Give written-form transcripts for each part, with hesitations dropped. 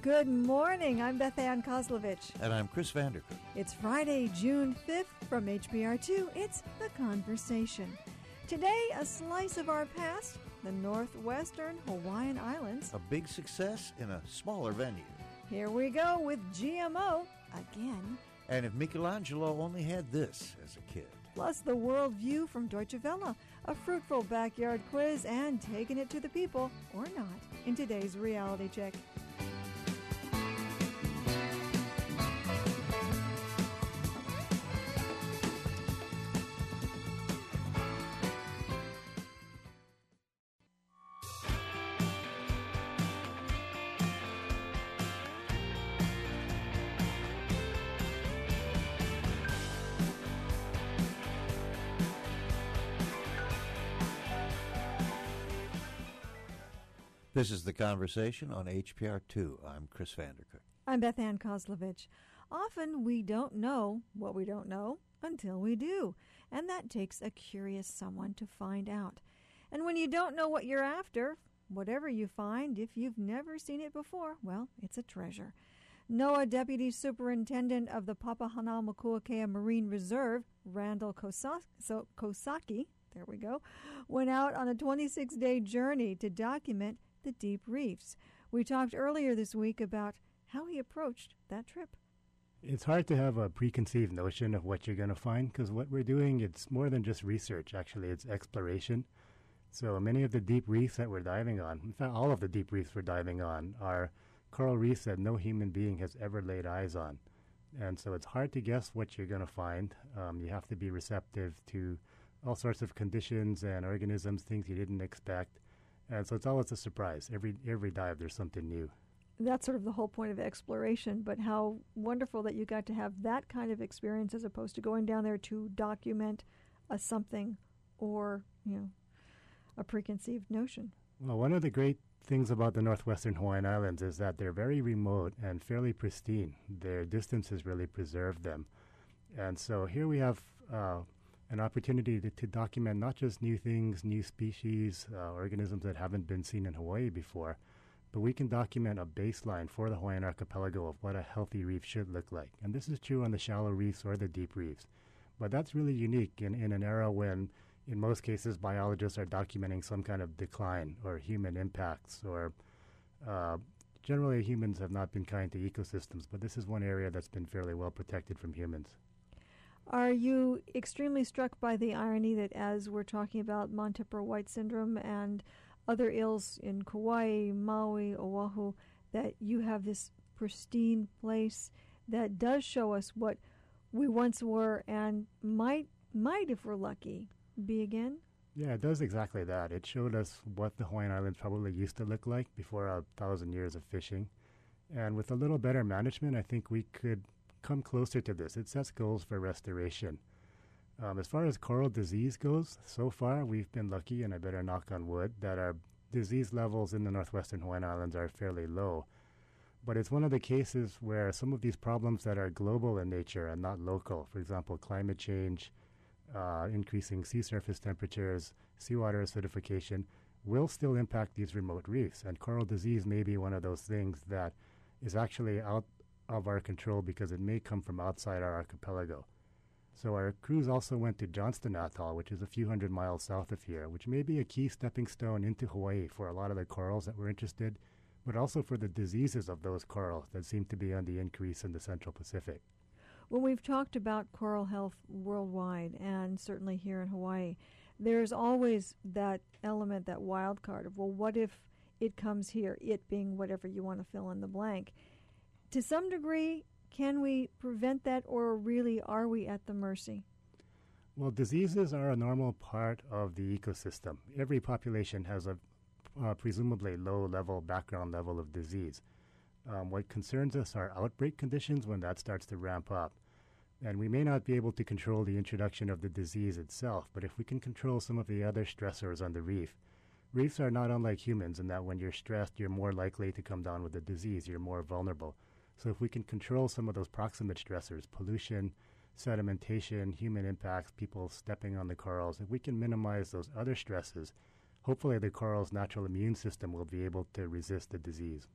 Good morning. I'm Beth Ann Kozlovich. And I'm Chris Vandercook. It's Friday, June 5th from HPR2. It's The Conversation. Today, a slice of our past, the northwestern Hawaiian Islands. A big success in a smaller venue. Here we go with GMO again. And if Michelangelo only had this as a kid. Plus the world view from Deutsche Welle, a fruitful backyard quiz, and taking it to the people, or not, in today's Reality Check. This is The Conversation on HPR2. I'm Chris Vandercook. I'm Beth Ann Kozlovich. Often we don't know what we don't know until we do, and that takes a curious someone to find out. And when you don't know what you're after, whatever you find, if you've never seen it before, well, it's a treasure. NOAA Deputy Superintendent of the Papahanaumokuakea Marine Reserve, Randall Kosaki, there we go, went out on a 26-day journey to document the deep reefs. We talked earlier this week about how he approached that trip. It's hard to have a preconceived notion of what you're going to find, because what we're doing, it's more than just research. Actually, it's exploration. So many of the deep reefs that we're diving on, in fact, all of the deep reefs we're diving on, are coral reefs that no human being has ever laid eyes on. And so it's hard to guess what you're going to find. You have to be receptive to all sorts of conditions and organisms, things you didn't expect. And so it's always a surprise. Every dive, there's something new. That's sort of the whole point of exploration, but how wonderful that you got to have that kind of experience as opposed to going down there to document a something or, a preconceived notion. Well, one of the great things about the northwestern Hawaiian Islands is that they're very remote and fairly pristine. Their distances really preserve them. And so here we have an opportunity to document not just new things, new species, organisms that haven't been seen in Hawaii before, but we can document a baseline for the Hawaiian archipelago of what a healthy reef should look like. And this is true on the shallow reefs or the deep reefs. But that's really unique in an era when, in most cases, biologists are documenting some kind of decline or human impacts, or generally humans have not been kind to ecosystems, but this is one area that's been fairly well protected from humans. Are you extremely struck by the irony that as we're talking about Montipora White Syndrome and other ills in Kauai, Maui, Oahu, that you have this pristine place that does show us what we once were and might, if we're lucky, be again? Yeah, it does exactly that. It showed us what the Hawaiian Islands probably used to look like before 1,000 years of fishing. And with a little better management, I think we could come closer to this. It sets goals for restoration. As far as coral disease goes, so far we've been lucky, and I better knock on wood, that our disease levels in the northwestern Hawaiian Islands are fairly low. But it's one of the cases where some of these problems that are global in nature and not local, for example, climate change, increasing sea surface temperatures, seawater acidification, will still impact these remote reefs. And coral disease may be one of those things that is actually out of our control because it may come from outside our archipelago. So our cruise also went to Johnston Atoll, which is a few hundred miles south of here, which may be a key stepping stone into Hawaii for a lot of the corals that we're interested, but also for the diseases of those corals that seem to be on the increase in the Central Pacific. When we've talked about coral health worldwide, and certainly here in Hawaii, there's always that element, that wild card of, well, what if it comes here, it being whatever you want to fill in the blank. To some degree, can we prevent that, or really are we at the mercy? Well, diseases are a normal part of the ecosystem. Every population has a presumably low-level, background level of disease. What concerns us are outbreak conditions when that starts to ramp up. And we may not be able to control the introduction of the disease itself, but if we can control some of the other stressors on the reef. Reefs are not unlike humans in that when you're stressed, you're more likely to come down with the disease. You're more vulnerable. So if we can control some of those proximate stressors, pollution, sedimentation, human impacts, people stepping on the corals, if we can minimize those other stresses, hopefully the coral's natural immune system will be able to resist the disease.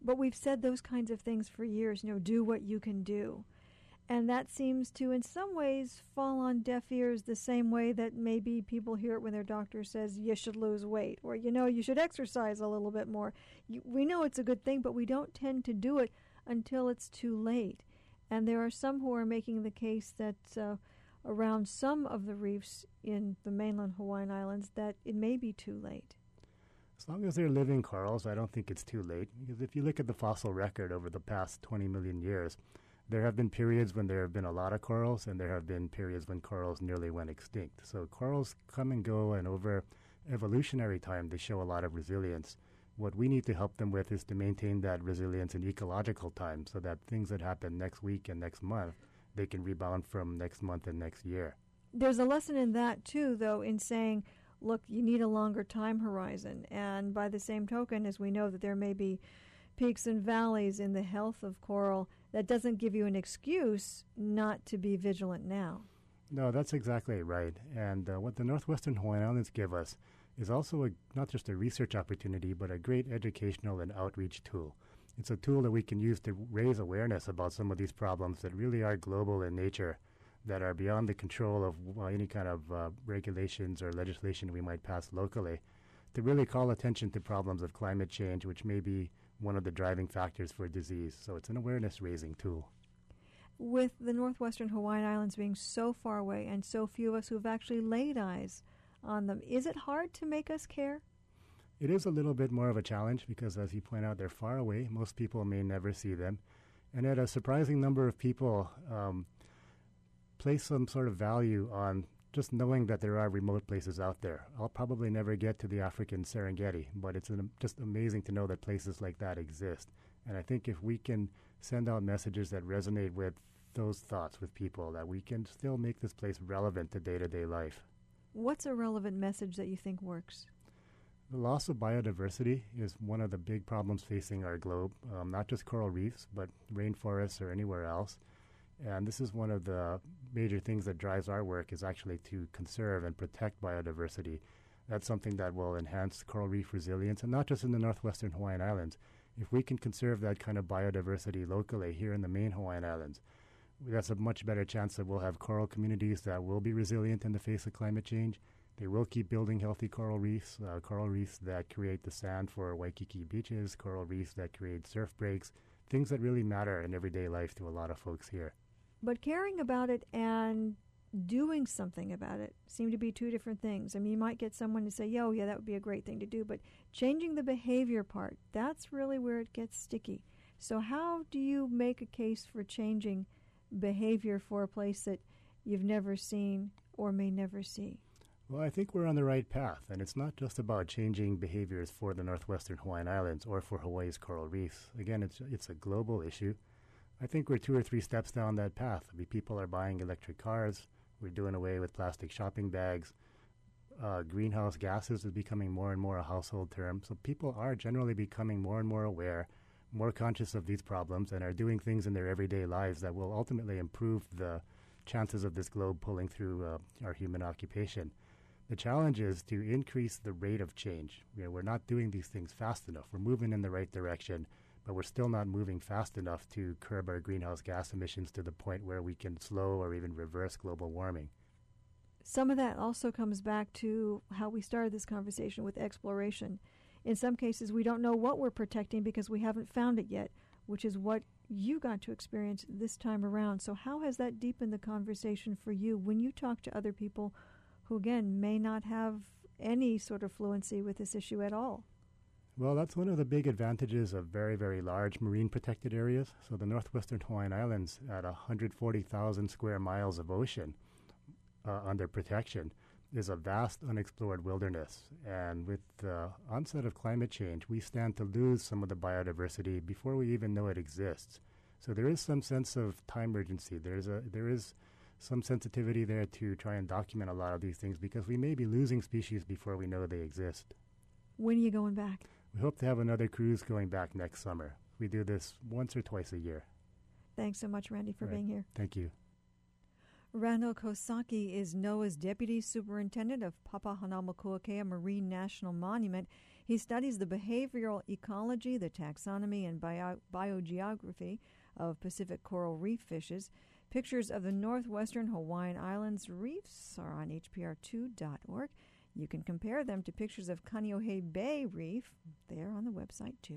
But we've said those kinds of things for years, do what you can do. And that seems to, in some ways, fall on deaf ears the same way that maybe people hear it when their doctor says you should lose weight or, you should exercise a little bit more. We know it's a good thing, but we don't tend to do it until it's too late. And there are some who are making the case that around some of the reefs in the mainland Hawaiian Islands that it may be too late. As long as they're living corals, I don't think it's too late. Because if you look at the fossil record over the past 20 million years, there have been periods when there have been a lot of corals, and there have been periods when corals nearly went extinct. So corals come and go, and over evolutionary time, they show a lot of resilience. What we need to help them with is to maintain that resilience in ecological time so that things that happen next week and next month, they can rebound from next month and next year. There's a lesson in that, too, though, in saying, look, you need a longer time horizon. And by the same token, as we know that there may be peaks and valleys in the health of coral, that doesn't give you an excuse not to be vigilant now. No, that's exactly right. And what the Northwestern Hawaiian Islands give us is also not just a research opportunity, but a great educational and outreach tool. It's a tool that we can use to raise awareness about some of these problems that really are global in nature, that are beyond the control of any kind of regulations or legislation we might pass locally, to really call attention to problems of climate change, which may be one of the driving factors for disease. So it's an awareness-raising tool. With the Northwestern Hawaiian Islands being so far away and so few of us who've actually laid eyes on them, is it hard to make us care? It is a little bit more of a challenge because, as you point out, they're far away. Most people may never see them. And yet a surprising number of people place some sort of value on just knowing that there are remote places out there. I'll probably never get to the African Serengeti, but it's just amazing to know that places like that exist. And I think if we can send out messages that resonate with those thoughts with people, that we can still make this place relevant to day-to-day life. What's a relevant message that you think works? The loss of biodiversity is one of the big problems facing our globe, not just coral reefs, but rainforests or anywhere else. And this is one of the major things that drives our work, is actually to conserve and protect biodiversity. That's something that will enhance coral reef resilience, and not just in the Northwestern Hawaiian Islands. If we can conserve that kind of biodiversity locally here in the main Hawaiian Islands, that's a much better chance that we'll have coral communities that will be resilient in the face of climate change. They will keep building healthy coral reefs that create the sand for Waikiki beaches, coral reefs that create surf breaks, things that really matter in everyday life to a lot of folks here. But caring about it and doing something about it seem to be two different things. I mean, you might get someone to say, yeah, that would be a great thing to do, but changing the behavior part, that's really where it gets sticky. So how do you make a case for changing behavior for a place that you've never seen or may never see? Well, I think we're on the right path, and it's not just about changing behaviors for the Northwestern Hawaiian Islands or for Hawaii's coral reefs. Again, it's a global issue. I think we're 2 or 3 steps down that path. People are buying electric cars. We're doing away with plastic shopping bags. Greenhouse gases is becoming more and more a household term. So people are generally becoming more and more aware, more conscious of these problems, and are doing things in their everyday lives that will ultimately improve the chances of this globe pulling through our human occupation. The challenge is to increase the rate of change. We're not doing these things fast enough. We're moving in the right direction, but we're still not moving fast enough to curb our greenhouse gas emissions to the point where we can slow or even reverse global warming. Some of that also comes back to how we started this conversation with exploration. In some cases, we don't know what we're protecting because we haven't found it yet, which is what you got to experience this time around. So how has that deepened the conversation for you when you talk to other people who, again, may not have any sort of fluency with this issue at all? Well, that's one of the big advantages of very, very large marine protected areas. So the Northwestern Hawaiian Islands, at 140,000 square miles of ocean under protection, is a vast unexplored wilderness. And with the onset of climate change, we stand to lose some of the biodiversity before we even know it exists. So there is some sense of time urgency. There is some sensitivity there to try and document a lot of these things, because we may be losing species before we know they exist. When are you going back? We hope to have another cruise going back next summer. We do this once or twice a year. Thanks so much, Randy, for being here. Thank you. Randall Kosaki is NOAA's Deputy Superintendent of Papahanaumokuakea Marine National Monument. He studies the behavioral ecology, the taxonomy, and biogeography of Pacific coral reef fishes. Pictures of the northwestern Hawaiian Islands reefs are on hpr2.org. You can compare them to pictures of Kaneohe Bay Reef. They're on the website, too.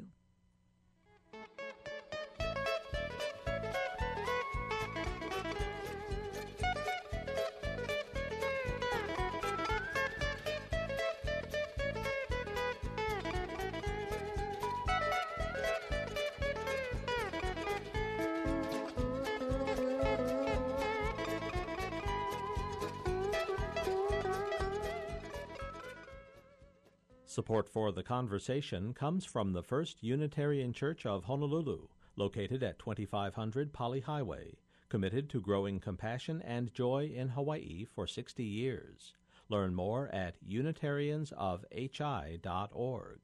Support for The Conversation comes from the First Unitarian Church of Honolulu, located at 2500 Pali Highway, committed to growing compassion and joy in Hawaii for 60 years. Learn more at unitariansofhi.org.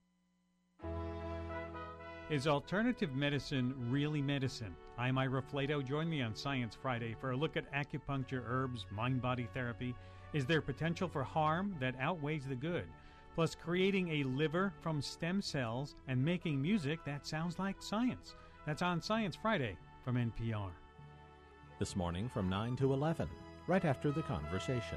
Is alternative medicine really medicine? I'm Ira Flato. Join me on Science Friday for a look at acupuncture, herbs, mind-body therapy. Is there potential for harm that outweighs the good? Plus creating a liver from stem cells and making music that sounds like science. That's on Science Friday from NPR. This morning from 9 to 11, right after The Conversation.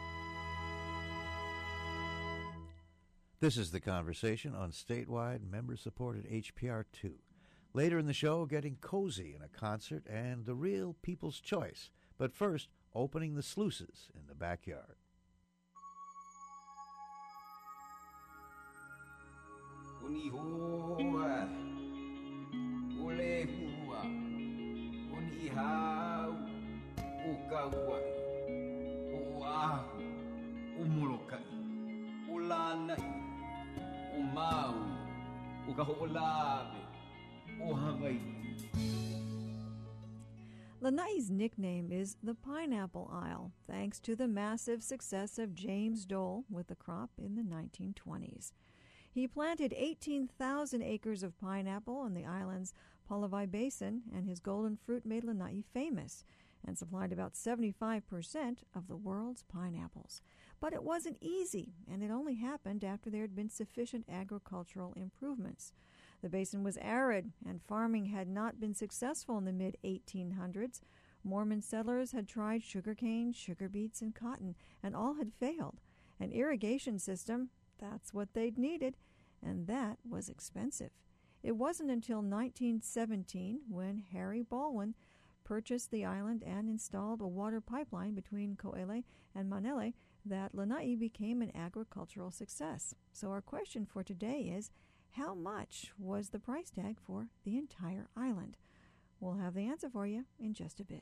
This is The Conversation on statewide member-supported HPR2. Later in the show, getting cozy in a concert and the real people's choice. But first, opening the sluices in the backyard. Unihoa, ulehua, unihau, ukaua, uahu, umulokai, ulanai, umau, ukaho'olawe, uhawaii. Lanai's nickname is the Pineapple Isle, thanks to the massive success of James Dole with the crop in the 1920s. He planted 18,000 acres of pineapple on the island's Palavai Basin, and his golden fruit made Lanai famous and supplied about 75% of the world's pineapples. But it wasn't easy, and it only happened after there had been sufficient agricultural improvements. The basin was arid, and farming had not been successful in the mid-1800s. Mormon settlers had tried sugarcane, sugar beets, and cotton, and all had failed. An irrigation system, that's what they'd needed, and that was expensive. It wasn't until 1917 when Harry Baldwin purchased the island and installed a water pipeline between Ko'ele and Manele that Lanai became an agricultural success. So our question for today is, how much was the price tag for the entire island? We'll have the answer for you in just a bit.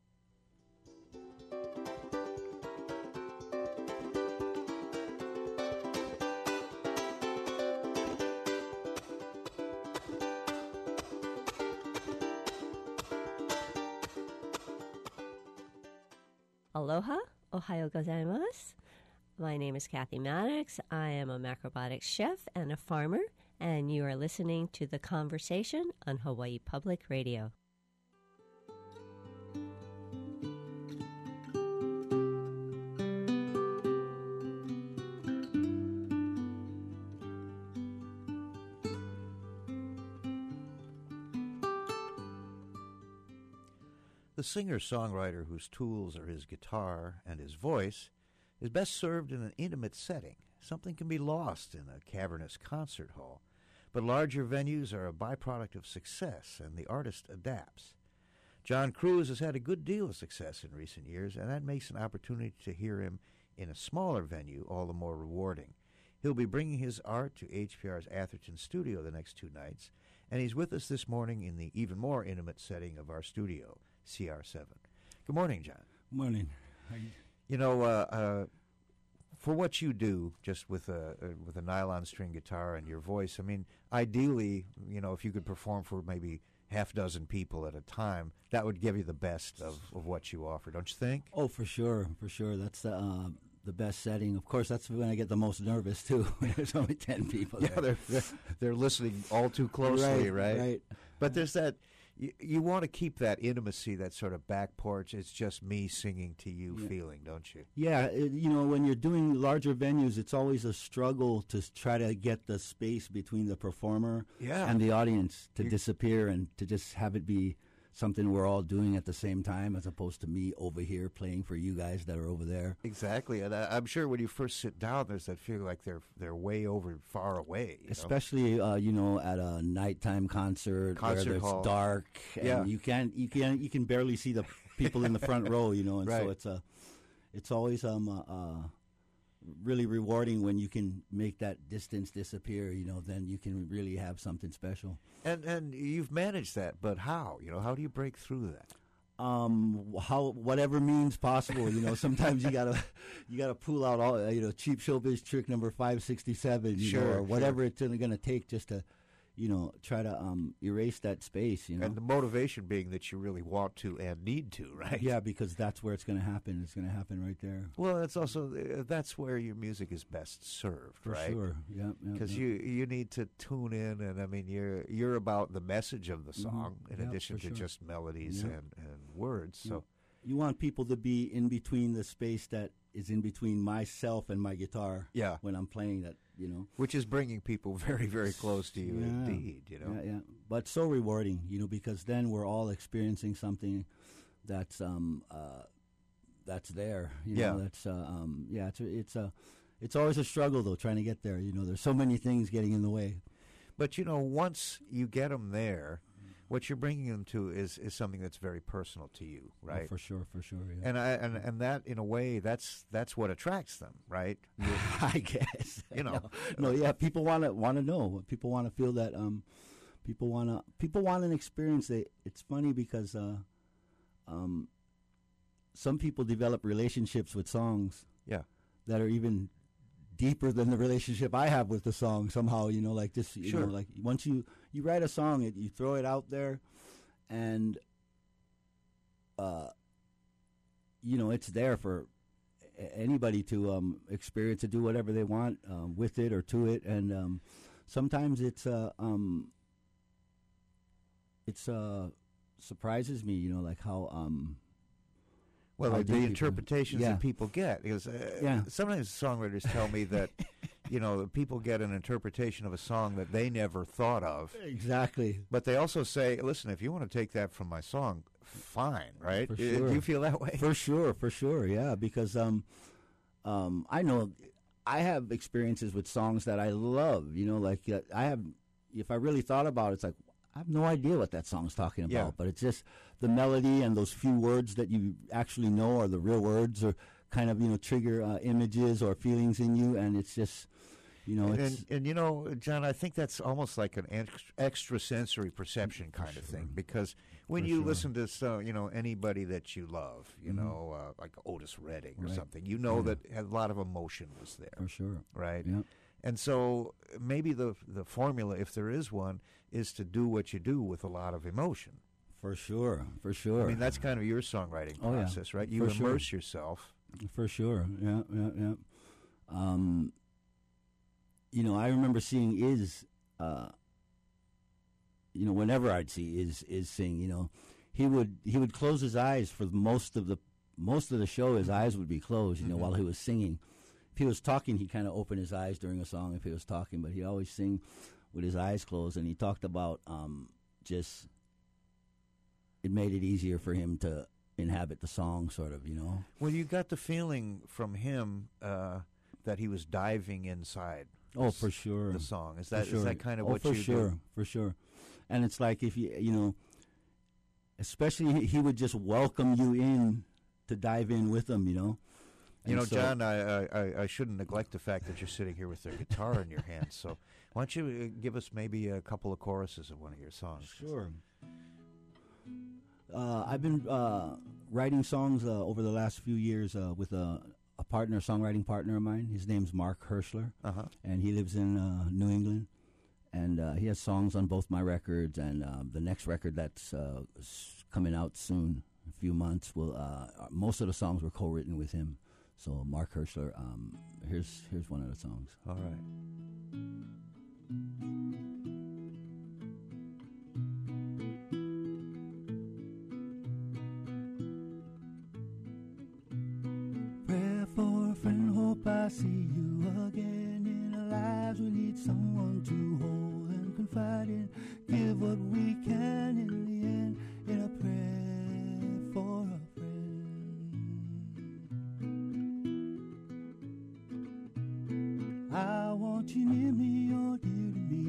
Aloha, ohayo gozaimasu. My name is Kathy Maddox. I am a macrobiotics chef and a farmer, and you are listening to The Conversation on Hawaii Public Radio. The singer-songwriter whose tools are his guitar and his voice is best served in an intimate setting. Something can be lost in a cavernous concert hall, but larger venues are a byproduct of success, and the artist adapts. John Cruz has had a good deal of success in recent years, and that makes an opportunity to hear him in a smaller venue all the more rewarding. He'll be bringing his art to HPR's Atherton studio the next 2 nights, and he's with us this morning in the even more intimate setting of our studio, CR7. Good morning, John. Morning. You know, for what you do, just with a nylon string guitar and your voice, I mean, ideally, you know, if you could perform for maybe half dozen people at a time, that would give you the best of what you offer, don't you think? Oh, for sure. That's the best setting. Of course, that's when I get the most nervous, too, when there's only 10 people there. Yeah, they're listening all too closely, right? Right. But there's that, you want to keep that intimacy, that sort of back porch. It's just me singing to you feeling, don't you? Yeah, when you're doing larger venues, it's always a struggle to try to get the space between the performer and the audience to disappear and to just have it be something we're all doing at the same time, as opposed to me over here playing for you guys that are over there. Exactly, and I'm sure when you first sit down, there's that feeling like they're way over, far away. Especially, at a nighttime concert where it's hall. dark and you can barely see the people in the front row. And right. So it's always really rewarding when you can make that distance disappear. Then you can really have something special. And you've managed that, but how? How do you break through that? Whatever means possible. Sometimes you gotta pull out all cheap showbiz trick number 567. Or whatever it's going to take just to try to erase that space. And the motivation being that you really want to and need to, right? Yeah, because that's where it's going to happen. It's going to happen right there. Well, it's also that's where your music is best served, For right? sure. Yeah. Because you need to tune in, and I mean you're about the message of the song in addition to just melodies and words. So you want people to be in between the space that is in between myself and my guitar. Yeah. When I'm playing that. Which is bringing people very, very close to you indeed, Yeah. But so rewarding, because then we're all experiencing something that's there. It's always a struggle though, trying to get there. There's so many things getting in the way. But once you get them there, what you're bringing them to is something that's very personal to you, right? Oh, for sure, yeah. And that in a way that's what attracts them, right? I guess. No, yeah. People want to know. People want to feel that. People want an experience. It's funny because some people develop relationships with songs. Yeah. That are even deeper than the relationship I have with the song somehow, like this, like once you write a song, you throw it out there and, it's there for anybody to experience, to do whatever they want with it or to it. And sometimes it surprises me, like how... Well, the interpretations that people get, because sometimes songwriters tell me that, people get an interpretation of a song that they never thought of. Exactly. But they also say, listen, if you want to take that from my song, fine, right? For sure. Do you feel that way? For sure, yeah, because I know I have experiences with songs that I love, if I really thought about it, it's like, I have no idea what that song's talking about, but it's just the melody and those few words that you actually know are the real words, or kind of trigger images or feelings in you, and it's just and John, I think that's almost like an extrasensory perception kind of thing, because when you listen to anybody that you love, like Otis Redding or something, that a lot of emotion was there. For sure, right? Yeah. And so maybe the formula, if there is one, is to do what you do with a lot of emotion. For sure. I mean, that's kind of your songwriting process, right? You immerse yourself. For sure, yeah. I remember seeing whenever I'd see Iz sing, he would close his eyes for most of the show. His eyes would be closed, while he was singing. If he was talking, he kind of opened his eyes during a song if he was talking, but he'd always sing with his eyes closed, and he talked about just it made it easier for him to inhabit the song, sort of, Well, you got the feeling from him that he was diving inside. Oh, for sure. The song. Is that kind of what you do? For sure. And it's like if especially he would just welcome you in to dive in with him, John, I shouldn't neglect the fact that you're sitting here with a guitar in your hands. So why don't you give us maybe a couple of choruses of one of your songs? Sure. I've been writing songs over the last few years with a songwriting partner of mine. His name's Mark Hirschler, and he lives in New England. And he has songs on both my records, and the next record that's coming out soon, a few months, most of the songs were co-written with him. So Mark Hirschler, here's one of the songs. All right. I see you again. In our lives we need someone to hold and confide in. Give what we can in the end, in a prayer for a friend. I want you near me, you're dear to me.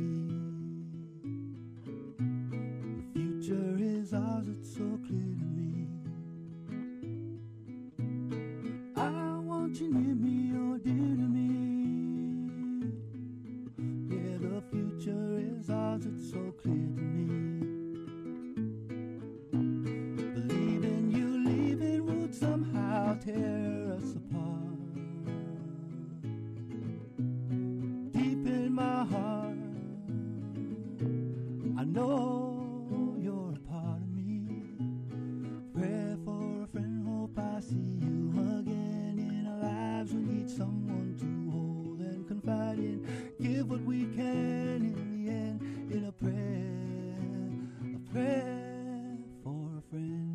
The future is ours, it's so clear to me. I want you near me, you're dear to me. Yeah, the future is ours, it's so clear to me. Believing you leaving would somehow tear us apart. Deep in my heart, I know you're a part of me. Prayer for a friend, hope I see you again. In our lives we need someone to hold and confide in. Give what we can in the end, in a prayer for a friend.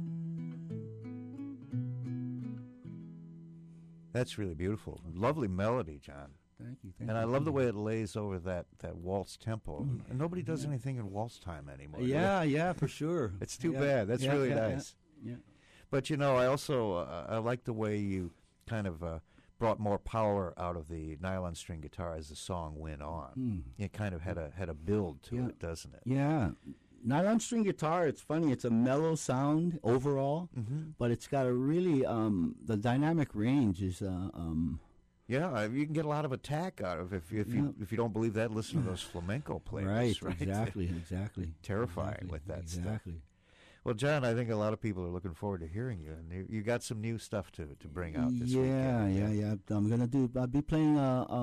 That's really beautiful. Lovely melody, John. Thank you. And I love the way it lays over that waltz tempo. And nobody does anything in waltz time anymore. do they? Yeah, for sure. It's too bad. That's really nice. Yeah. But, you know, I also I like the way you kind of brought more power out of the nylon string guitar as the song went on. It kind of had a build to it, doesn't it? Yeah. Nylon string guitar, it's funny, it's a mellow sound overall, but it's got a really, the dynamic range is, Yeah, you can get a lot of attack out of if you don't believe that, listen to those flamenco players. right, exactly. Terrifying with that stuff. Exactly. Well, John, I think a lot of people are looking forward to hearing you, and you got some new stuff to bring out this weekend. Yeah. I'll be playing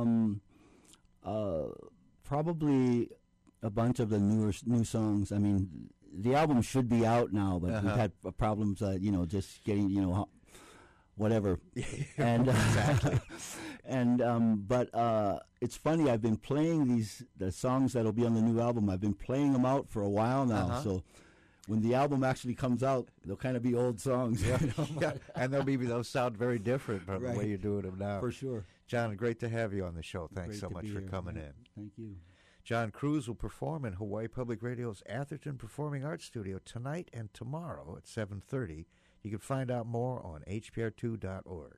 probably a bunch of the new songs. I mean, the album should be out now, but we've had problems, just getting, whatever. And Exactly. but it's funny. I've been playing the songs that'll be on the new album. I've been playing them out for a while now, so. When the album actually comes out, they'll kind of be old songs. And they'll sound very different from the way you're doing them now. For sure. John, great to have you on the show. Thanks Great so to much be for here. coming in. Thank you. John Cruz will perform in Hawaii Public Radio's Atherton Performing Arts Studio tonight and tomorrow at 7:30. You can find out more on hpr2.org.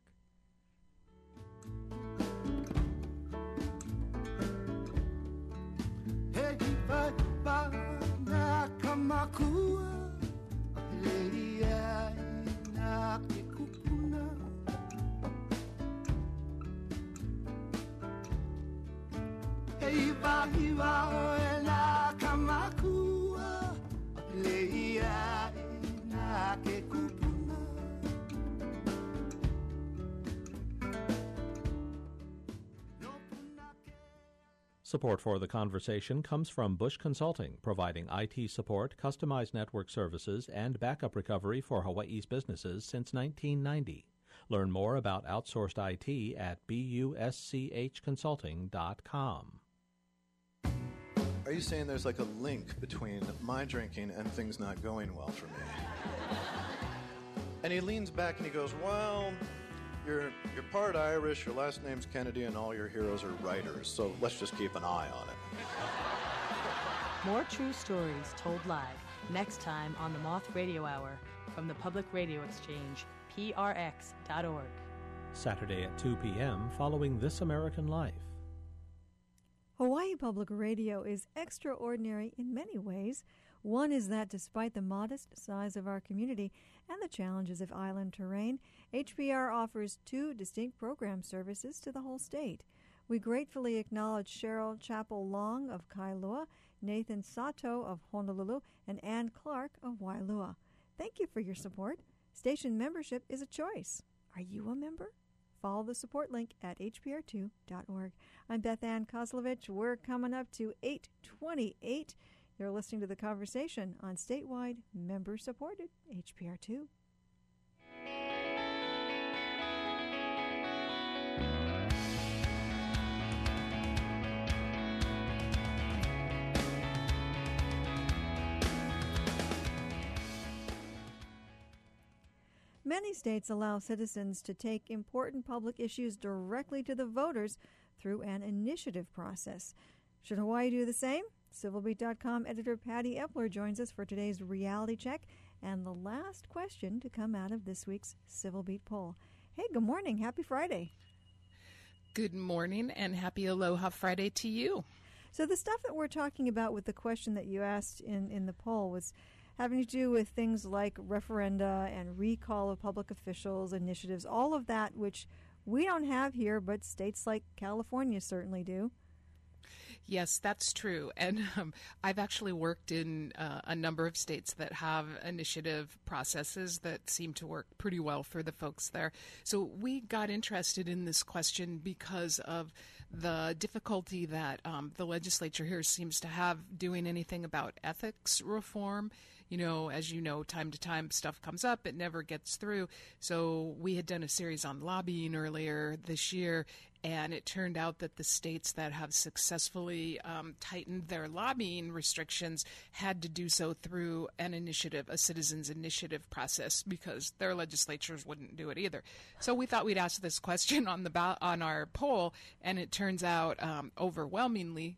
Hey, Kamakua, lady, I nakikupuna. Hey, Vahiva, na Kamakua, lady, I nakikupuna. Support for the conversation comes from Bush Consulting, providing IT support, customized network services, and backup recovery for Hawaii's businesses since 1990. Learn more about outsourced IT at buschconsulting.com. Are you saying there's like a link between my drinking and things not going well for me? And he leans back and he goes, well, you're part Irish, your last name's Kennedy, and all your heroes are writers, so let's just keep an eye on it. More true stories told live next time on the Moth Radio Hour from the Public Radio Exchange, prx.org. Saturday at 2 p.m. following This American Life. Hawaii Public Radio is extraordinary in many ways. One is that despite the modest size of our community and the challenges of island terrain, HPR offers two distinct program services to the whole state. We gratefully acknowledge Cheryl Chappell-Long of Kailua, Nathan Sato of Honolulu, and Ann Clark of Wailua. Thank you for your support. Station membership is a choice. Are you a member? Follow the support link at hpr2.org. I'm Beth Ann Kozlovich. We're coming up to 8:28. You're listening to The Conversation on statewide member-supported HPR2. Many states allow citizens to take important public issues directly to the voters through an initiative process. Should Hawaii do the same? CivilBeat.com editor Patty Epler joins us for today's reality check and the last question to come out of this week's Civil Beat poll. Hey, good morning. Happy Friday. Good morning and happy Aloha Friday to you. So the stuff that we're talking about with the question that you asked in the poll was having to do with things like referenda and recall of public officials, initiatives, all of that, which we don't have here, but states like California certainly do. Yes, that's true. And I've actually worked in a number of states that have initiative processes that seem to work pretty well for the folks there. So we got interested in this question because of the difficulty that the legislature here seems to have doing anything about ethics reform. You know, as you know, time to time stuff comes up, it never gets through. So we had done a series on lobbying earlier this year, and it turned out that the states that have successfully tightened their lobbying restrictions had to do so through an initiative, a citizens' initiative process, because their legislatures wouldn't do it either. So we thought we'd ask this question on on our poll, and it turns out overwhelmingly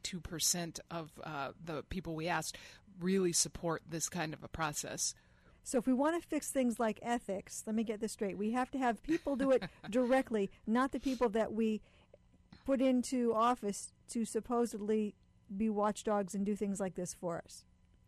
62% of the people we asked really support this kind of a process. So if we want to fix things like ethics, let me get this straight. We have to have people do it directly, not the people that we put into office to supposedly be watchdogs and do things like this for us.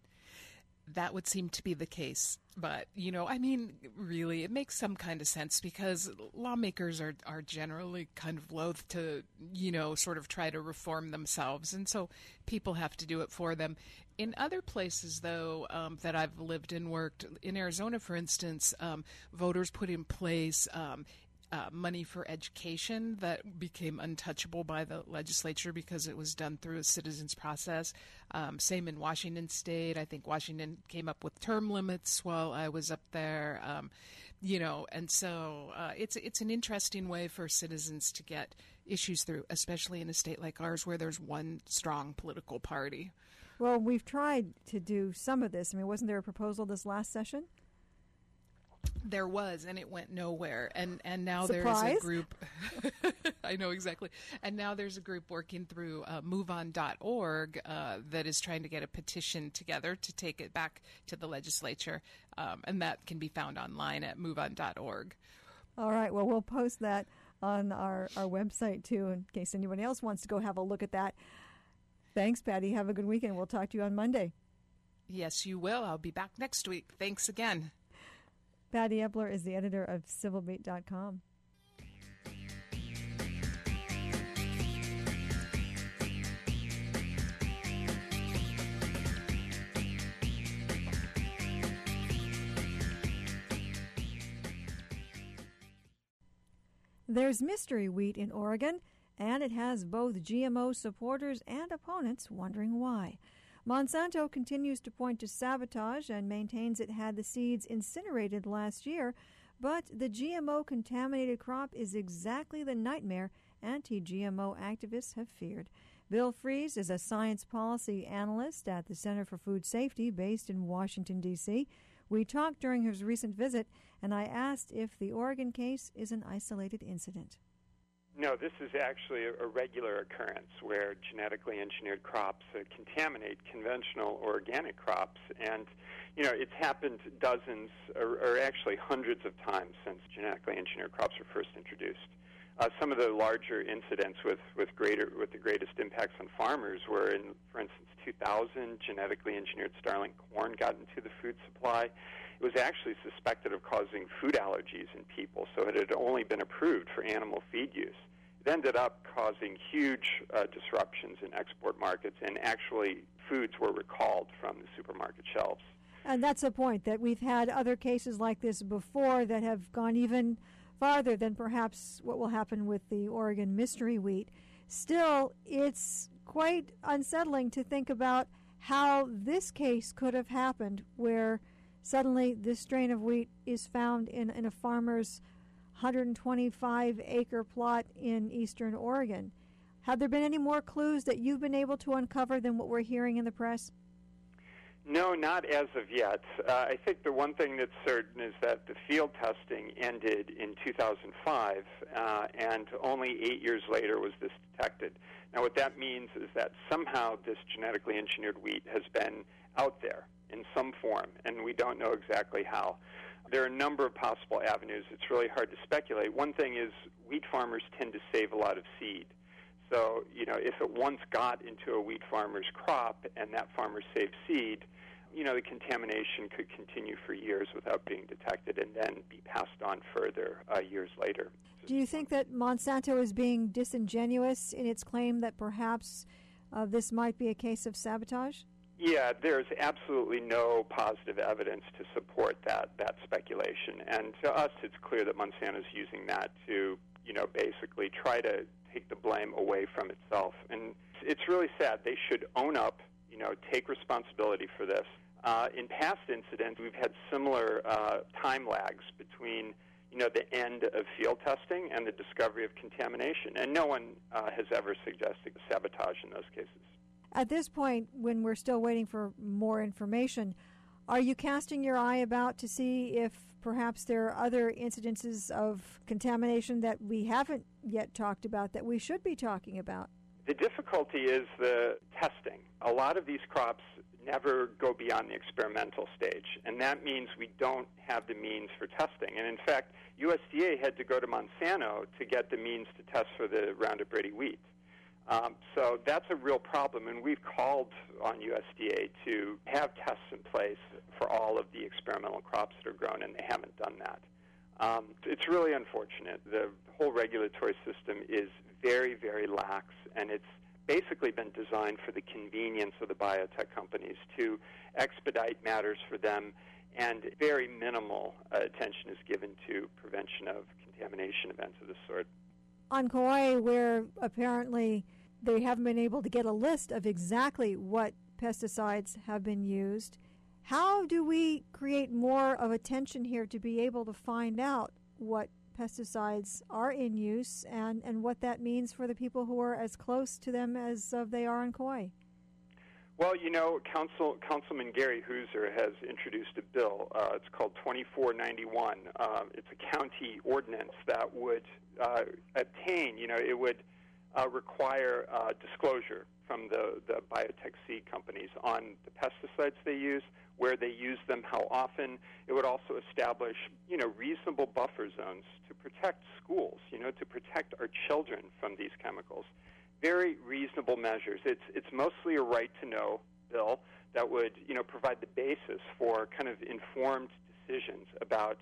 That would seem to be the case. But, you know, I mean, really, it makes some kind of sense because lawmakers are generally kind of loath to, you know, sort of try to reform themselves. And so people have to do it for them. In other places, though, that I've lived and worked, in Arizona, for instance, voters put in place money for education that became untouchable by the legislature because it was done through a citizens process. Same in Washington State. I think Washington came up with term limits while I was up there. You know, and so it's an interesting way for citizens to get issues through, especially in a state like ours where there's one strong political party. Well, we've tried to do some of this. I mean, wasn't there a proposal this last session? There was, and it went nowhere. And now Surprise? There's a group. I know exactly. And now there's a group working through MoveOn.org that is trying to get a petition together to take it back to the legislature. And that can be found online at MoveOn.org. All right. Well, we'll post that on our website, too, in case anyone else wants to go have a look at that. Thanks, Patty. Have a good weekend. We'll talk to you on Monday. Yes, you will. I'll be back next week. Thanks again. Patty Epler is the editor of CivilBeat.com. There's mystery wheat in Oregon, and it has both GMO supporters and opponents wondering why. Monsanto continues to point to sabotage and maintains it had the seeds incinerated last year, but the GMO-contaminated crop is exactly the nightmare anti-GMO activists have feared. Bill Fries is a science policy analyst at the Center for Food Safety based in Washington, D.C. We talked during his recent visit, and I asked if the Oregon case is an isolated incident. No, this is actually a regular occurrence where genetically engineered crops contaminate conventional organic crops. And, you know, it's happened dozens or actually hundreds of times since genetically engineered crops were first introduced. Some of the larger incidents with the greatest impacts on farmers were in, for instance, 2000, genetically engineered starling corn got into the food supply. It was actually suspected of causing food allergies in people, so it had only been approved for animal feed use. It ended up causing huge disruptions in export markets, and actually foods were recalled from the supermarket shelves. And that's the point, that we've had other cases like this before that have gone even farther than perhaps what will happen with the Oregon mystery wheat. Still, it's quite unsettling to think about how this case could have happened, where suddenly this strain of wheat is found in a farmer's 125-acre plot in eastern Oregon. Have there been any more clues that you've been able to uncover than what we're hearing in the press? No, not as of yet. I think the one thing that's certain is that the field testing ended in 2005, and only 8 years later was this detected. Now, what that means is that somehow this genetically engineered wheat has been out there in some form, and we don't know exactly how. There are a number of possible avenues. It's really hard to speculate. One thing is wheat farmers tend to save a lot of seed. So, if it once got into a wheat farmer's crop and that farmer saved seed, the contamination could continue for years without being detected and then be passed on further years later. Do you think that Monsanto is being disingenuous in its claim that perhaps this might be a case of sabotage? Yeah, there's absolutely no positive evidence to support that speculation. And to us, it's clear that Monsanto's using that to, basically try to take the blame away from itself. And it's really sad. They should own up, take responsibility for this. In past incidents, we've had similar time lags between, the end of field testing and the discovery of contamination. And no one has ever suggested sabotage in those cases. At this point, when we're still waiting for more information, are you casting your eye about to see if perhaps there are other incidences of contamination that we haven't yet talked about that we should be talking about? The difficulty is the testing. A lot of these crops never go beyond the experimental stage, and that means we don't have the means for testing. And in fact, USDA had to go to Monsanto to get the means to test for the Roundup Ready wheat. So that's a real problem, and we've called on USDA to have tests in place for all of the experimental crops that are grown, and they haven't done that. It's really unfortunate. The whole regulatory system is very, very lax, and it's basically been designed for the convenience of the biotech companies to expedite matters for them, and very minimal attention is given to prevention of contamination events of this sort. On Kauai, where apparently they haven't been able to get a list of exactly what pesticides have been used, how do we create more of a tension here to be able to find out what pesticides are in use and what that means for the people who are as close to them as they are on Kauai? Well, Councilman Gary Hooser has introduced a bill. It's called 2491. It's a county ordinance that would obtain, it would require disclosure from the biotech seed companies on the pesticides they use, where they use them, how often. It would also establish, reasonable buffer zones to protect schools, to protect our children from these chemicals. Very reasonable measures. It's mostly a right-to-know bill that would, provide the basis for kind of informed decisions about,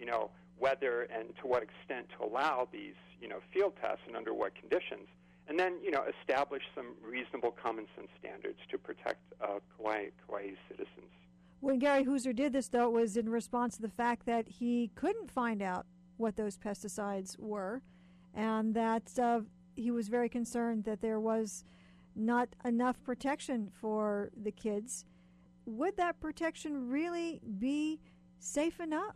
whether and to what extent to allow these, field tests and under what conditions. And then, establish some reasonable common sense standards to protect Kauai citizens. When Gary Hooser did this, though, it was in response to the fact that he couldn't find out what those pesticides were, and that he was very concerned that there was not enough protection for the kids. Would that protection really be safe enough?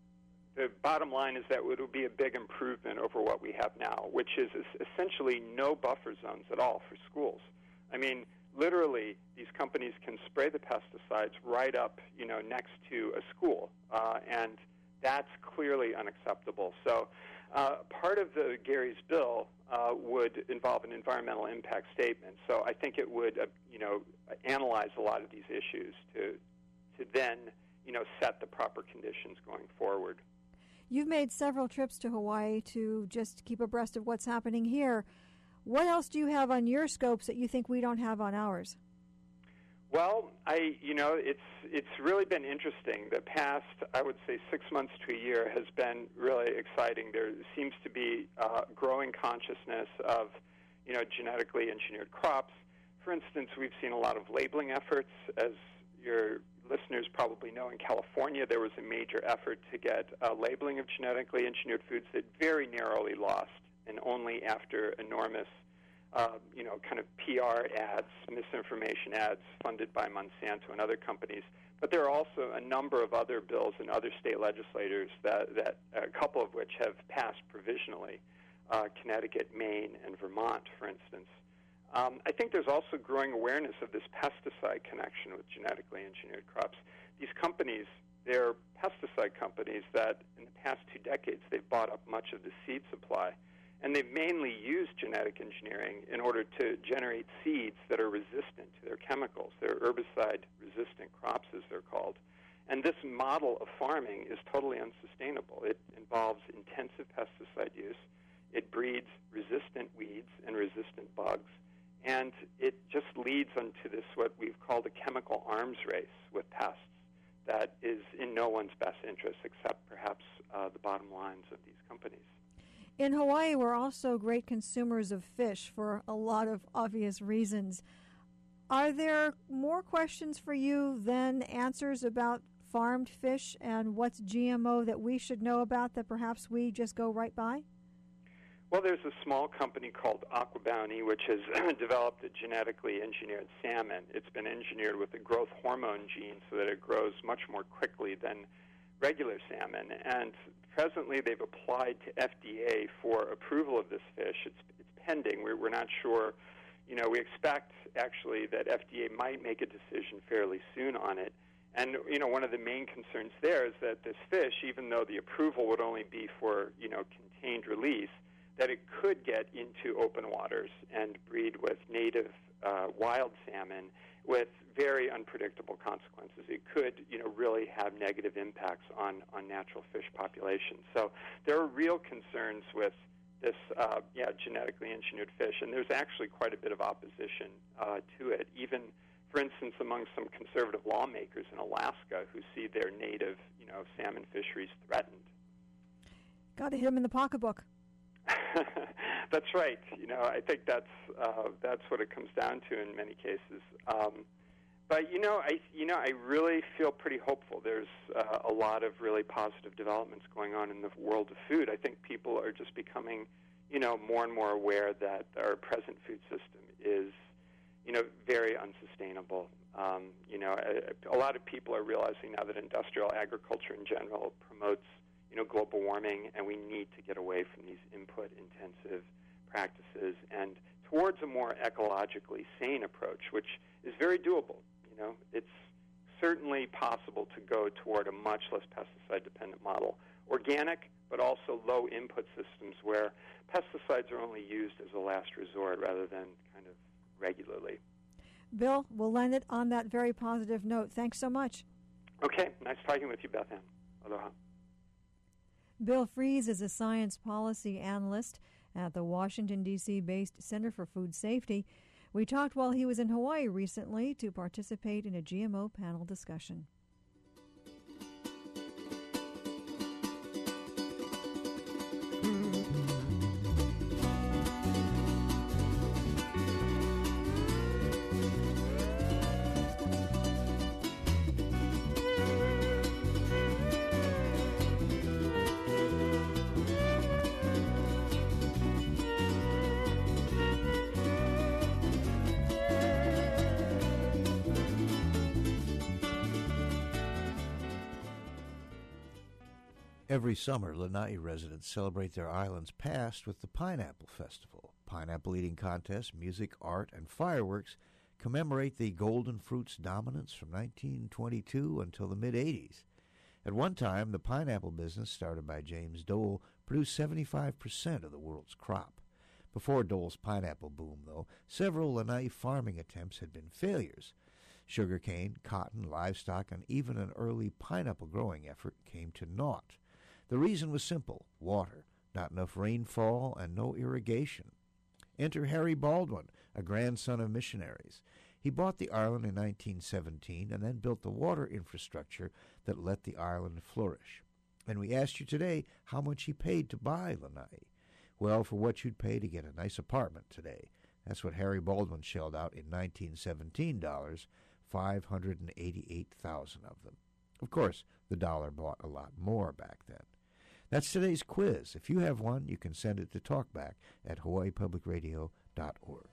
The bottom line is that it would be a big improvement over what we have now, which is essentially no buffer zones at all for schools. I mean, literally, these companies can spray the pesticides right up, next to a school, and that's clearly unacceptable. So part of Gary's bill would involve an environmental impact statement. So I think it would, analyze a lot of these issues to then, set the proper conditions going forward. You've made several trips to Hawaii to just keep abreast of what's happening here. What else do you have on your scopes that you think we don't have on ours? Well, it's really been interesting. The past, I would say, 6 months to a year has been really exciting. There seems to be growing consciousness of, genetically engineered crops. For instance, we've seen a lot of labeling efforts. As your listeners probably know, in California, there was a major effort to get labeling of genetically engineered foods that very narrowly lost, and only after enormous kind of PR ads, misinformation ads funded by Monsanto and other companies. But there are also a number of other bills in other state legislatures that a couple of which have passed provisionally, Connecticut, Maine, and Vermont, for instance. I think there's also growing awareness of this pesticide connection with genetically engineered crops. These companies, they're pesticide companies that in the past 2 decades they've bought up much of the seed supply. And they've mainly used genetic engineering in order to generate seeds that are resistant to their chemicals. They're herbicide-resistant crops, as they're called. And this model of farming is totally unsustainable. It involves intensive pesticide use. It breeds resistant weeds and resistant bugs. And it just leads into this, what we've called a chemical arms race with pests that is in no one's best interest except perhaps the bottom lines of these companies. In Hawaii, we're also great consumers of fish for a lot of obvious reasons. Are there more questions for you than answers about farmed fish and what's GMO that we should know about that perhaps we just go right by? Well, there's a small company called Aquabounty, which has developed a genetically engineered salmon. It's been engineered with a growth hormone gene so that it grows much more quickly than regular salmon. And presently, they've applied to FDA for approval of this fish. It's pending. We're not sure. You know, we expect, actually, that FDA might make a decision fairly soon on it. And, you know, one of the main concerns there is that this fish, even though the approval would only be for, you know, contained release, that it could get into open waters and breed with native wild salmon with very unpredictable consequences. It could, you know, really have negative impacts on natural fish populations. So there are real concerns with this, genetically engineered fish, and there's actually quite a bit of opposition to it, even, for instance, among some conservative lawmakers in Alaska who see their native, you know, salmon fisheries threatened. Got to hit them in the pocketbook. That's right. You know, I think that's what it comes down to in many cases. But I really feel pretty hopeful. There's a lot of really positive developments going on in the world of food. I think people are just becoming, you know, more and more aware that our present food system is, you know, very unsustainable. A lot of people are realizing now that industrial agriculture in general promotes, you know, global warming, and we need to get away from these input-intensive practices and towards a more ecologically sane approach, which is very doable. You know, it's certainly possible to go toward a much less pesticide-dependent model, organic, but also low-input systems where pesticides are only used as a last resort rather than kind of regularly. Bill, we'll land it on that very positive note. Thanks so much. Okay, nice talking with you, Beth Ann. Aloha. Bill Fries is a science policy analyst at the Washington, D.C.-based Center for Food Safety. We talked while he was in Hawaii recently to participate in a GMO panel discussion. Every summer, Lanai residents celebrate their island's past with the Pineapple Festival. Pineapple eating contests, music, art, and fireworks commemorate the golden fruit's dominance from 1922 until the mid-'80s. At one time, the pineapple business, started by James Dole, produced 75% of the world's crop. Before Dole's pineapple boom, though, several Lanai farming attempts had been failures. Sugarcane, cotton, livestock, and even an early pineapple growing effort came to naught. The reason was simple: water, not enough rainfall, and no irrigation. Enter Harry Baldwin, a grandson of missionaries. He bought the island in 1917 and then built the water infrastructure that let the island flourish. And we asked you today how much he paid to buy Lanai. Well, for what you'd pay to get a nice apartment today. That's what Harry Baldwin shelled out in 1917 dollars, 588,000 of them. Of course, the dollar bought a lot more back then. That's today's quiz. If you have one, you can send it to talkback@hawaiipublicradio.org.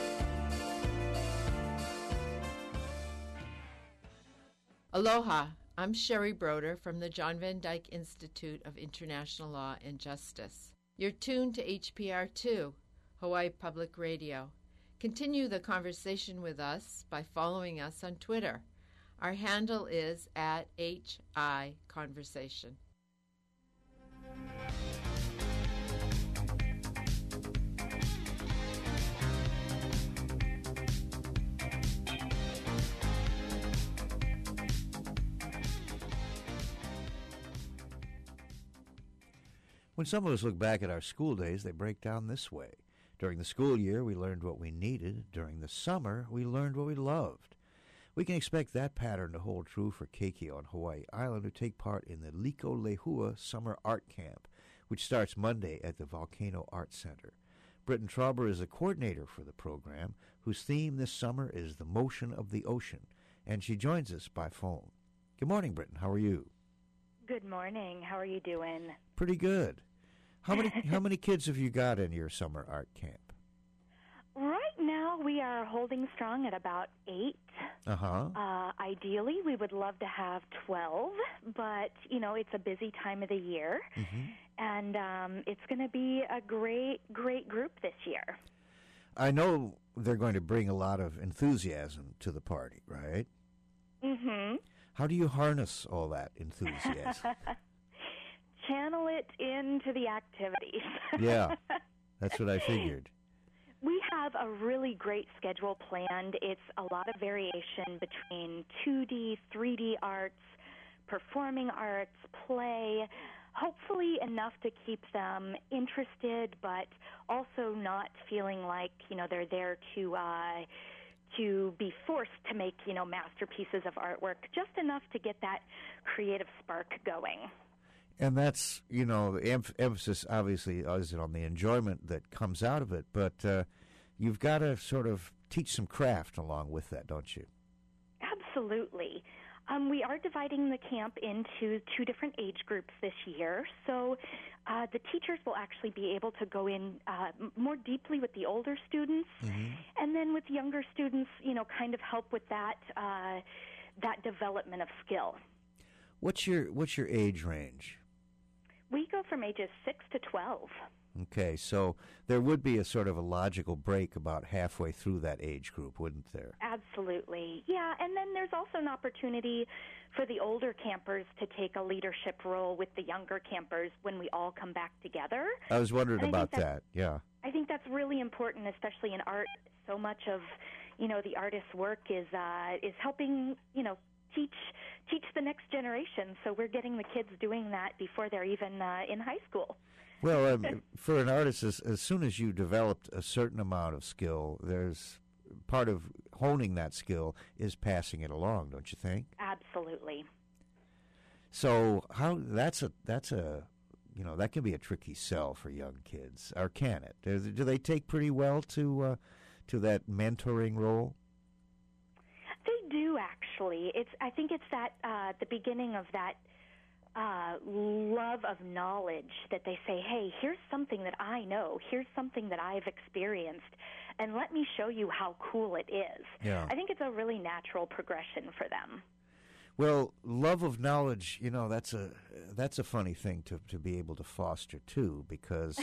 Aloha. I'm Sherry Broder from the John Van Dyke Institute of International Law and Justice. You're tuned to HPR2, Hawaii Public Radio. Continue the conversation with us by following us on Twitter. Our handle is @HIConversation. When some of us look back at our school days, they break down this way. During the school year, we learned what we needed. During the summer, we learned what we loved. We can expect that pattern to hold true for Keiki on Hawaii Island, who take part in the Liko Lehua Summer Art Camp, which starts Monday at the Volcano Art Center. Britton Trauber is the coordinator for the program, whose theme this summer is the motion of the ocean, and she joins us by phone. Good morning, Britton. How are you? Good morning. How are you doing? Pretty good. How many kids have you got in your summer art camp? Right now, we are holding strong at about 8. Ideally, we would love to have 12, but, it's a busy time of the year, and it's going to be a great, great group this year. I know they're going to bring a lot of enthusiasm to the party, right? Mm-hmm. How do you harness all that enthusiasm? Channel it into the activities. Yeah, that's what I figured. We have a really great schedule planned. It's a lot of variation between 2D, 3D arts, performing arts, play, hopefully enough to keep them interested, but also not feeling like, they're there to be forced to make, masterpieces of artwork, just enough to get that creative spark going. And that's, the emphasis obviously is on the enjoyment that comes out of it, but you've got to sort of teach some craft along with that, don't you? Absolutely. We are dividing the camp into 2 different age groups this year, so the teachers will actually be able to go in more deeply with the older students, and then with younger students, kind of help with that development of skill. What's your age range? We go from ages 6 to 12. Okay, so there would be a sort of a logical break about halfway through that age group, wouldn't there? Absolutely. Yeah, and then there's also an opportunity for the older campers to take a leadership role with the younger campers when we all come back together. I was wondering about that, yeah. I think that's really important, especially in art. So much of, the artist's work is helping, teach the next generation. So we're getting the kids doing that before they're even in high school. Well, for an artist, as soon as you developed a certain amount of skill, there's part of honing that skill is passing it along, don't you think? Absolutely. So that's a that can be a tricky sell for young kids, or can it? Do they take pretty well to that mentoring role? They do, actually. I think it's that the beginning of that love of knowledge that they say, hey, here's something that I know, here's something that I've experienced, and let me show you how cool it is. Yeah. I think it's a really natural progression for them. Well, love of knowledge, that's a funny thing to be able to foster too, because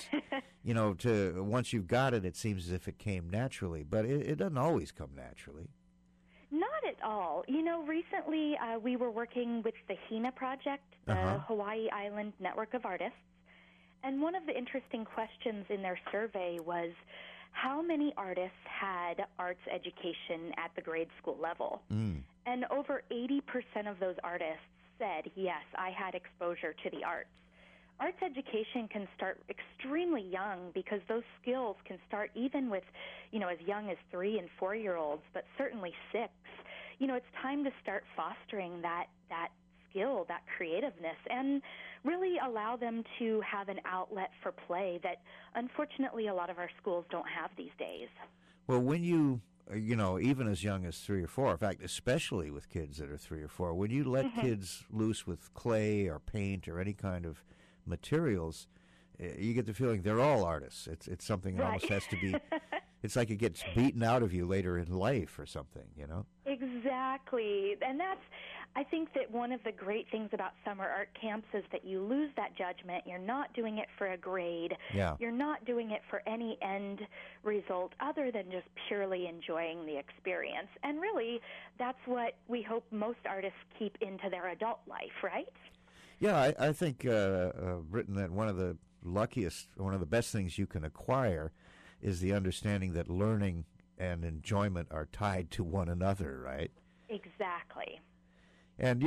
once you've got it, it seems as if it came naturally, but it doesn't always come naturally. Not at all. Recently we were working with the HINA project, the Hawaii Island Network of Artists, and one of the interesting questions in their survey was how many artists had arts education at the grade school level. And over 80% of those artists said, yes, I had exposure to the arts. Arts education can start extremely young because those skills can start even with, as young as 3- and 4-year-olds, but certainly 6. It's time to start fostering that skill, that creativeness, and really allow them to have an outlet for play that, unfortunately, a lot of our schools don't have these days. Well, when you even as young as 3 or 4, in fact, especially with kids that are 3 or 4, when you let kids loose with clay or paint or any kind of materials, you get the feeling they're all artists. It's something that almost has to be, it's like it gets beaten out of you later in life or something, Exactly. And I think that one of the great things about summer art camps is that you lose that judgment. You're not doing it for a grade. Yeah. You're not doing it for any end result other than just purely enjoying the experience. And really, that's what we hope most artists keep into their adult life, right? Yeah, I think, Britton, that one of the best things you can acquire is the understanding that learning and enjoyment are tied to one another, right? Exactly. And,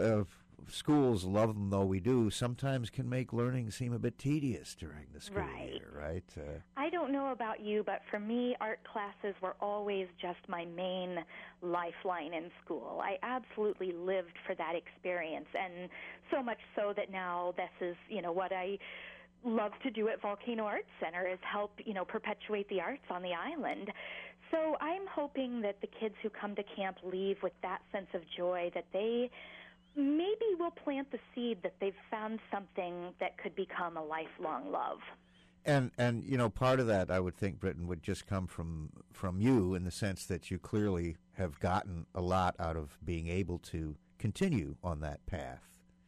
schools, love them though we do, sometimes can make learning seem a bit tedious during the school year, right? I don't know about you, but for me, art classes were always just my main lifeline in school. I absolutely lived for that experience, and so much so that now this is, what I love to do at Volcano Arts Center is help, perpetuate the arts on the island. So I'm hoping that the kids who come to camp leave with that sense of joy, that they maybe will plant the seed that they've found something that could become a lifelong love. And part of that, I would think, Britton, would just come from you in the sense that you clearly have gotten a lot out of being able to continue on that path.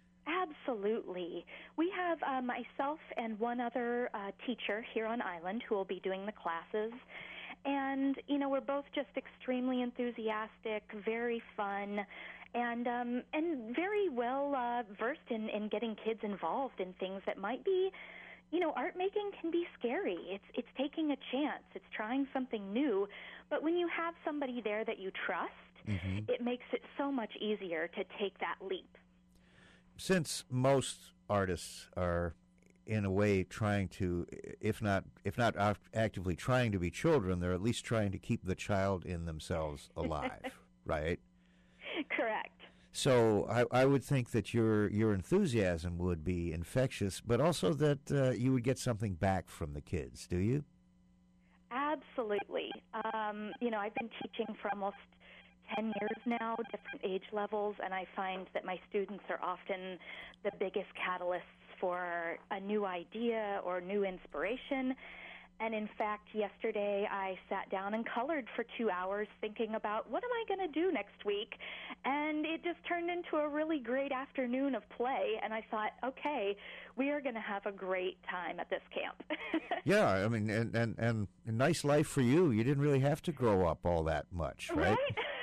Absolutely. We have myself and one other teacher here on island who will be doing the classes. And, we're both just extremely enthusiastic, very fun, and very well versed in getting kids involved in things that might be, art making can be scary. It's taking a chance. It's trying something new. But when you have somebody there that you trust, it makes it so much easier to take that leap. Since most artists are in a way trying to, if not actively trying to be children, they're at least trying to keep the child in themselves alive, right? Correct. So I would think that your enthusiasm would be infectious, but also that you would get something back from the kids, do you? Absolutely. I've been teaching for almost 10 years now, different age levels, and I find that my students are often the biggest catalysts for a new idea or new inspiration. And in fact, yesterday I sat down and colored for 2 hours thinking about what am I going to do next week, and it just turned into a really great afternoon of play, and I thought, okay, we are going to have a great time at this camp. Yeah, I mean, and a nice life for you. You didn't really have to grow up all that much, right?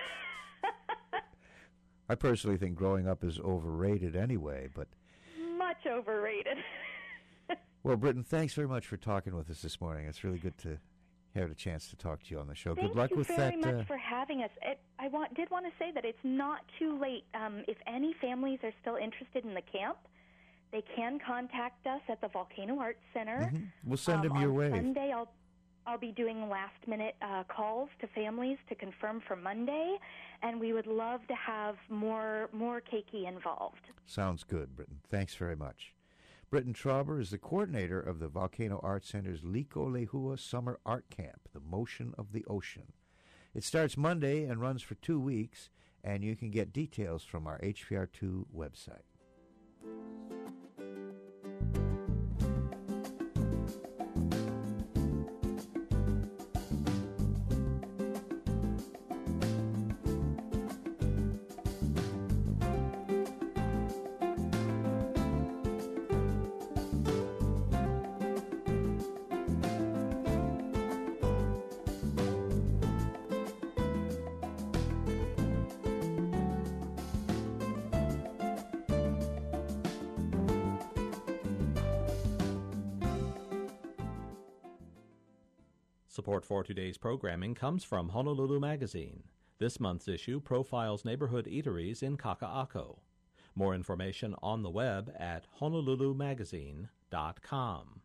I personally think growing up is overrated anyway, but much overrated. Well, Britton, thanks very much for talking with us this morning. It's really good to have a chance to talk to you on the show. Good luck with that. Thank you very much for having us. I did want to say that it's not too late. If any families are still interested in the camp, they can contact us at the Volcano Arts Center. We'll send them your way. On Sunday, I'll be doing last-minute calls to families to confirm for Monday, and we would love to have more keiki involved. Sounds good, Britton. Thanks very much. Britton Trauber is the coordinator of the Volcano Arts Center's Liko Lehua Summer Art Camp, The Motion of the Ocean. It starts Monday and runs for 2 weeks, and you can get details from our HPR2 website. Support for today's programming comes from Honolulu Magazine. This month's issue profiles neighborhood eateries in Kaka'ako. More information on the web at honolulumagazine.com.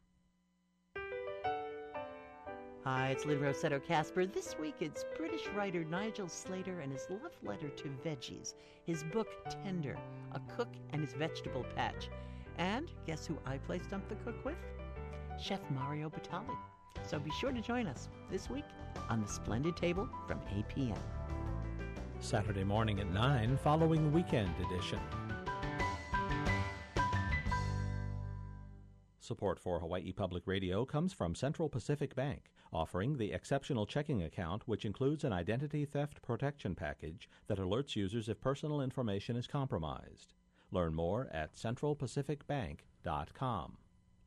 Hi, it's Lynn Rossetto Casper. This week it's British writer Nigel Slater and his love letter to veggies, his book Tender, A Cook and His Vegetable Patch. And guess who I play Stump the Cook with? Chef Mario Batali. So be sure to join us this week on The Splendid Table from 8 p.m. Saturday morning at 9 following Weekend Edition. Support for Hawaii Public Radio comes from Central Pacific Bank, offering the exceptional checking account, which includes an identity theft protection package that alerts users if personal information is compromised. Learn more at centralpacificbank.com.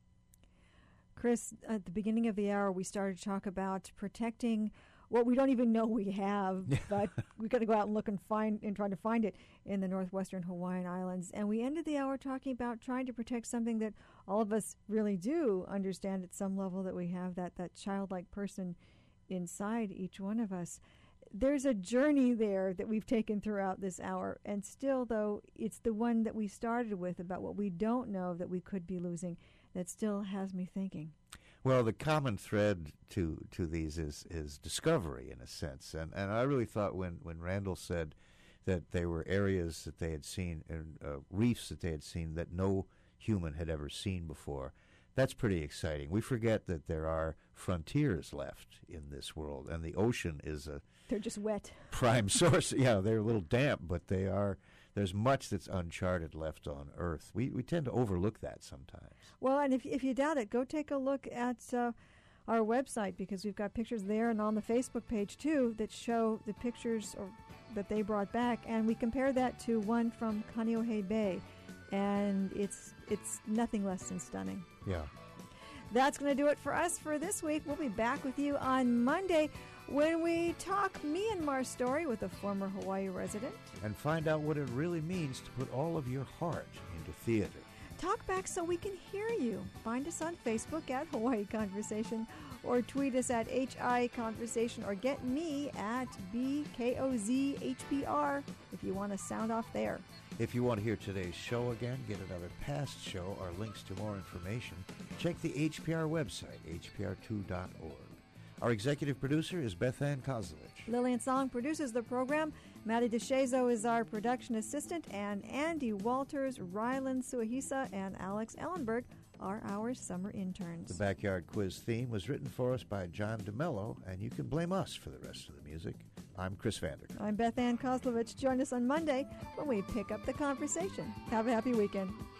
Chris, at the beginning of the hour, we started to talk about protecting what we don't even know we have, but we've got to go out and look and try to find it in the northwestern Hawaiian Islands. And we ended the hour talking about trying to protect something that all of us really do understand at some level, that we have that childlike person inside each one of us. There's a journey there that we've taken throughout this hour, and still, though, it's the one that we started with about what we don't know that we could be losing that still has me thinking. Well, the common thread to these is discovery, in a sense. And I really thought when Randall said that there were areas that they had seen, and reefs that they had seen that no human had ever seen before, that's pretty exciting. We forget that there are frontiers left in this world, and the ocean is they're just wet. Prime source. Yeah, they're a little damp, but they are. There's much that's uncharted left on Earth. We tend to overlook that sometimes. Well, and if you doubt it, go take a look at our website, because we've got pictures there and on the Facebook page, too, that show the pictures that they brought back. And we compare that to one from Kaneohe Bay, and it's nothing less than stunning. Yeah. That's going to do it for us for this week. We'll be back with you on Monday when we talk Myanmar story with a former Hawaii resident. And find out what it really means to put all of your heart into theater. Talk back so we can hear you. Find us on Facebook at Hawaii Conversation, or tweet us at HI Conversation, or get me at BKOZHPR if you want to sound off there. If you want to hear today's show again, get another past show, or links to more information, check the HPR website, hpr2.org. Our executive producer is Beth Ann Kozlovich. Lillian Song produces the program. Maddie DeShazo is our production assistant, and Andy Walters, Rylan Suahisa, and Alex Ellenberg are our summer interns. The Backyard Quiz theme was written for us by John DeMello, and you can blame us for the rest of the music. I'm Chris Vanderkam. I'm Beth Ann Kozlovich. Join us on Monday when we pick up the conversation. Have a happy weekend.